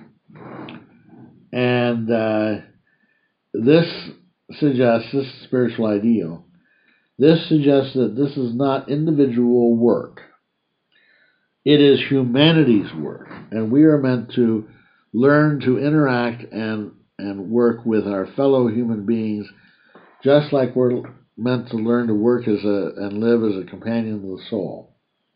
And uh, this suggests, this spiritual ideal, this suggests that this is not individual work. It is humanity's work, and we are meant to learn to interact and, and work with our fellow human beings, just like we're meant to learn to work as a and live as a companion of the soul.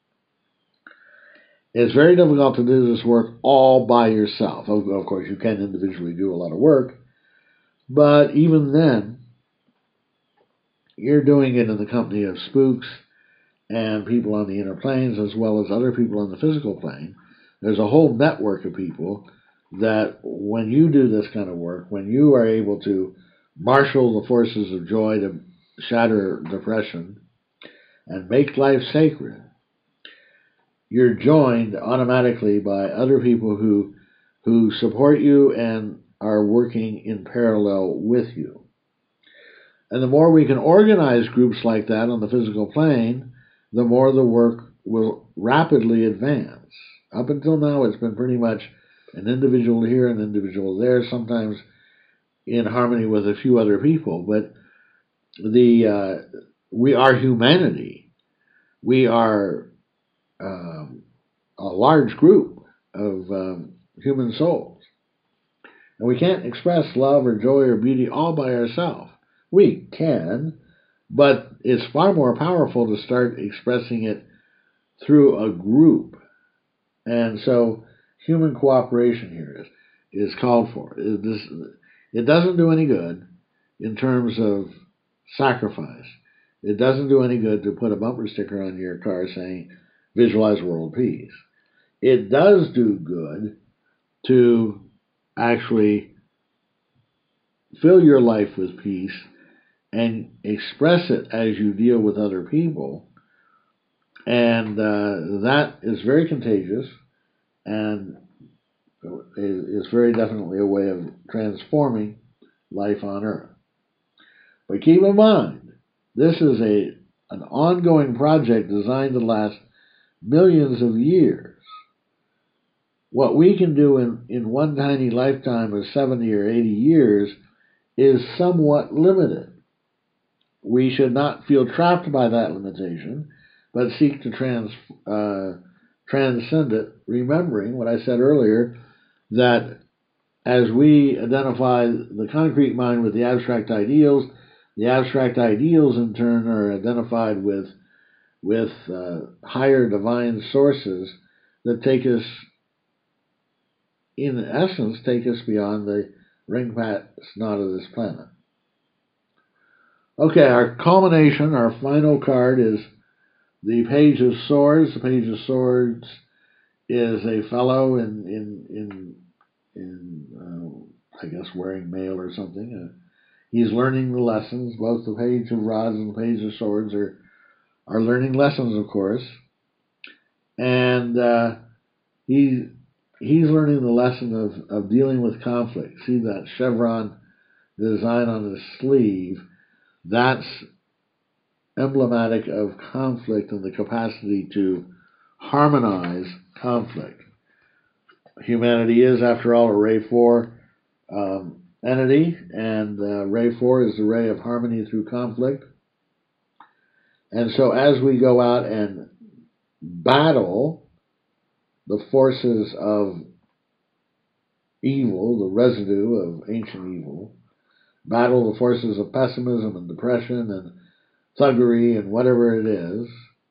It's very difficult to do this work all by yourself. Of, of course, you can individually do a lot of work, but even then, you're doing it in the company of spooks and people on the inner planes, as well as other people on the physical plane. There's a whole network of people that when you do this kind of work, when you are able to marshal the forces of joy to shatter depression and make life sacred, you're joined automatically by other people who who support you and are working in parallel with you. And the more we can organize groups like that on the physical plane, the more the work will rapidly advance. Up until now, it's been pretty much an individual here, an individual there, sometimes in harmony with a few other people. But the uh, we are humanity. We are um, a large group of um, human souls. And we can't express love or joy or beauty all by ourselves. We can, but it's far more powerful to start expressing it through a group. And so human cooperation here is, is called for. It, this, it doesn't do any good in terms of sacrifice. It doesn't do any good to put a bumper sticker on your car saying, visualize world peace. It does do good to actually fill your life with peace and express it as you deal with other people. And uh, that is very contagious and is very definitely a way of transforming life on Earth. But keep in mind, this is a an ongoing project designed to last millions of years. What we can do in, in one tiny lifetime of seventy or eighty years is somewhat limited. We should not feel trapped by that limitation, but seek to trans, uh, transcend it, remembering what I said earlier, that as we identify the concrete mind with the abstract ideals, the abstract ideals in turn are identified with with uh, higher divine sources that take us, in essence, take us beyond the ring pass knot of this planet. Okay, our culmination, our final card is the Page of Swords. The Page of Swords is a fellow in in in, in uh, I guess wearing mail or something. Uh, he's learning the lessons. Both the Page of Rods and the Page of Swords are are learning lessons, of course, and uh, he he's learning the lesson of of dealing with conflict. See that chevron design on his sleeve? That's emblematic of conflict and the capacity to harmonize conflict. Humanity is, after all, a ray four um, entity, and uh, ray four is the ray of harmony through conflict. And so as we go out and battle the forces of evil, the residue of ancient evil, battle the forces of pessimism and depression and thuggery and whatever it is,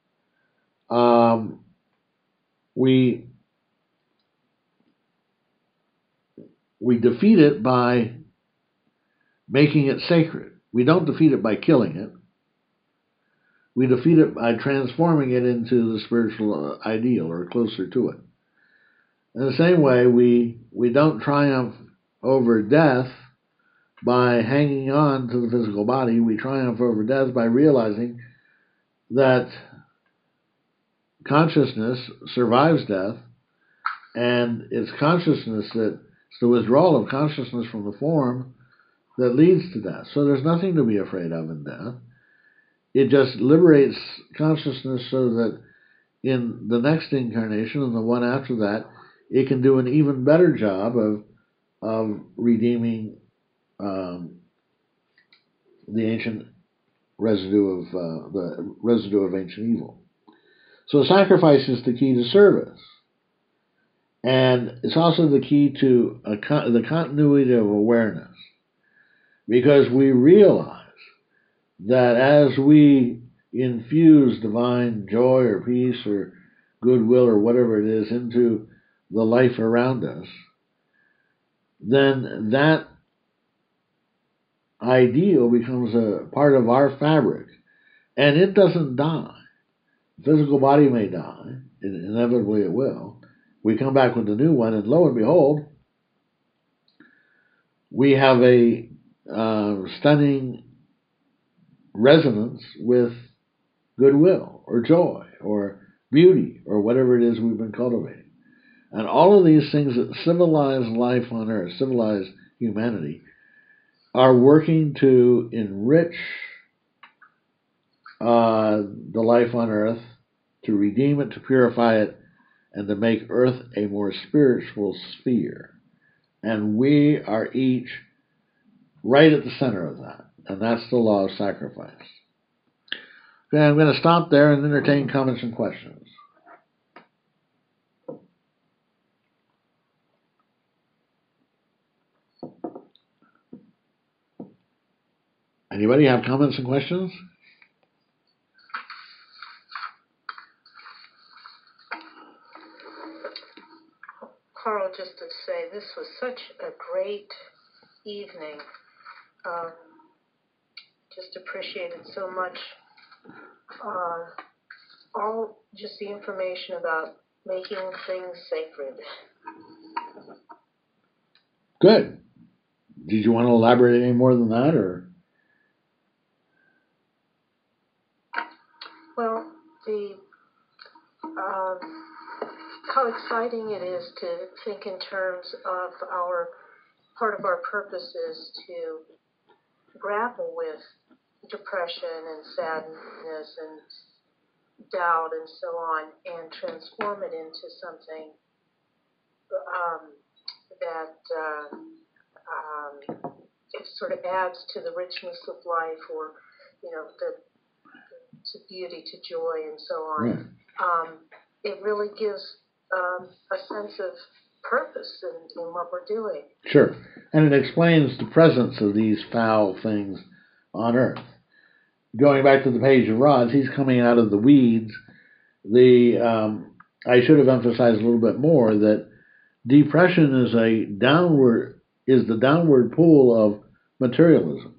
um, we we defeat it by making it sacred. We don't defeat it by killing it. We defeat it by transforming it into the spiritual ideal, or closer to it. In the same way, we we don't triumph over death by hanging on to the physical body. We triumph over death by realizing that consciousness survives death, and it's consciousness that it's the withdrawal of consciousness from the form that leads to death. So there's nothing to be afraid of in death. It just liberates consciousness so that in the next incarnation and the one after that, it can do an even better job of of redeeming um, the ancient residue of uh, the residue of ancient evil. So sacrifice is the key to service, and it's also the key to a con- the continuity of awareness, because we realize that as we infuse divine joy or peace or goodwill or whatever it is into the life around us, then that ideal becomes a part of our fabric, and it doesn't die. The physical body may die, inevitably it will. We come back with a new one, and lo and behold, we have a uh, stunning resonance with goodwill or joy or beauty or whatever it is we've been cultivating. And all of these things that civilize life on earth, civilize humanity, are working to enrich uh, the life on earth, to redeem it, to purify it, and to make earth a more spiritual sphere. And we are each right at the center of that. And that's the law of sacrifice. Okay, I'm going to stop there and entertain comments and questions. Anybody have comments and questions? Carl, just to say, this was such a great evening. Um, just appreciated so much uh, all just the information about making things sacred. Good. Did you want to elaborate any more than that, or? Well, the um, how exciting it is to think in terms of our part of our purpose is to grapple with depression and sadness and doubt and so on, and transform it into something um, that uh, um, it sort of adds to the richness of life, or you know, the to beauty, to joy, and so on. Right. Um, it really gives um, a sense of purpose in, in what we're doing. Sure. And it explains the presence of these foul things on earth. Going back to the page of rods, he's coming out of the weeds. The um, I should have emphasized a little bit more that depression is a downward is the downward pull of materialism,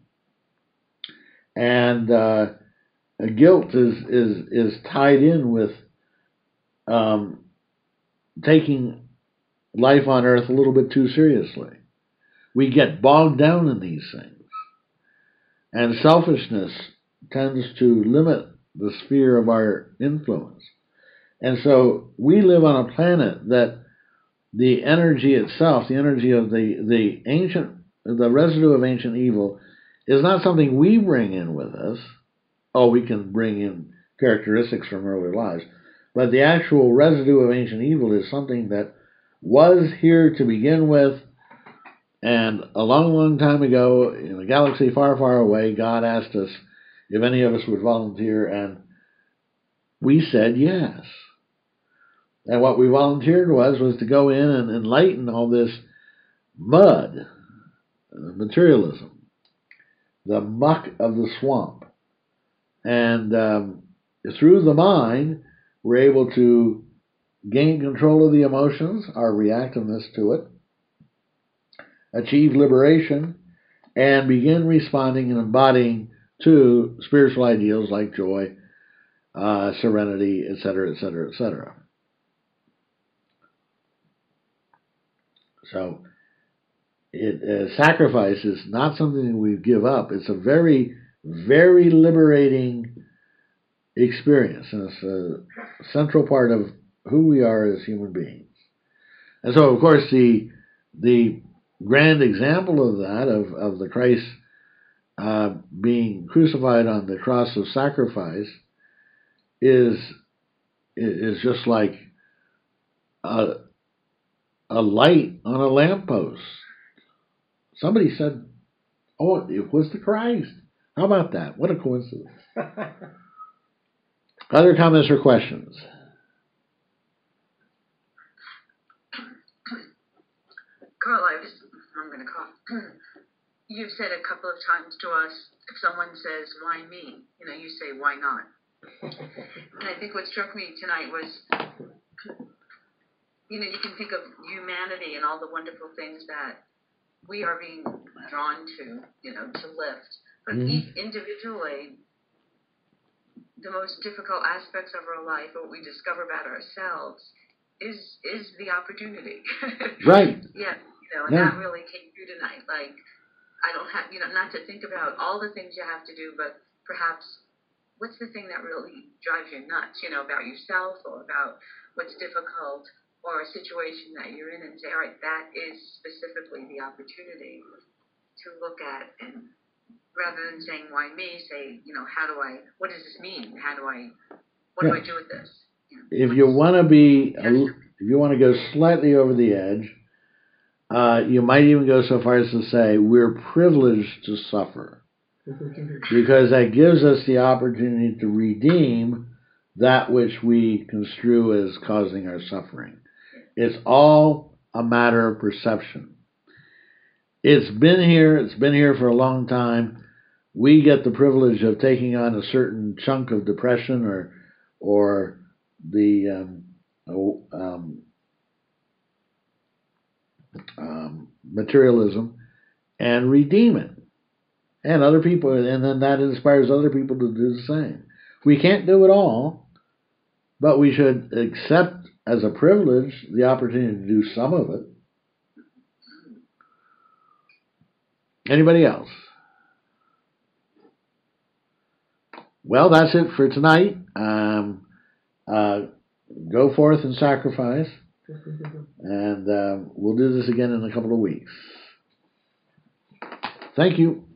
and uh, guilt is is is tied in with um, taking life on earth a little bit too seriously. We get bogged down in these things, and selfishness tends to limit the sphere of our influence. And so we live on a planet that the energy itself, the energy of the, the ancient, the residue of ancient evil, is not something we bring in with us. Oh, we can bring in characteristics from earlier lives, but the actual residue of ancient evil is something that was here to begin with, and a long, long time ago, in a galaxy far, far away, God asked us if any of us would volunteer, and we said yes. And what we volunteered was was to go in and enlighten all this mud, materialism, the muck of the swamp. And um, through the mind, we're able to gain control of the emotions, our reactiveness to it, achieve liberation, and begin responding and embodying to spiritual ideals like joy, uh, serenity, et cetera, et cetera, et cetera. So, it, uh, sacrifice is not something that we give up. It's a very, very liberating experience, and it's a central part of who we are as human beings. And so, of course, the the grand example of that, of, of the Christ uh, being crucified on the cross of sacrifice, is is just like a, a light on a lamppost. Somebody said, "Oh, it was the Christ." How about that? What a coincidence. Other comments or questions? Carl, I was, I'm going to call. You've said a couple of times to us, if someone says, why me? You know, you say, why not? And I think what struck me tonight was, you know, you can think of humanity and all the wonderful things that we are being drawn to, you know, to lift. But mm-hmm. each individually, the most difficult aspects of our life, what we discover about ourselves, is is the opportunity. Right. Yeah. You know, and yeah. that really came through tonight. Like, I don't have, you know, not to think about all the things you have to do, but perhaps what's the thing that really drives you nuts, you know, about yourself or about what's difficult or a situation that you're in, and say, all right, that is specifically the opportunity to look at, and rather than saying, why me, say, you know, how do I, what does this mean? How do I, what yeah. do I do with this? You know, if you want to be, a, if you want to go slightly over the edge, uh, you might even go so far as to say we're privileged to suffer, because that gives us the opportunity to redeem that which we construe as causing our suffering. It's all a matter of perception. It's been here, it's been here for a long time. We get the privilege of taking on a certain chunk of depression or or the um, um, um, materialism and redeem it. and other people, and then that inspires other people to do the same. We can't do it all, but we should accept as a privilege the opportunity to do some of it. Anybody else? Well, that's it for tonight. Um, uh, go forth and sacrifice, and uh, we'll do this again in a couple of weeks. Thank you.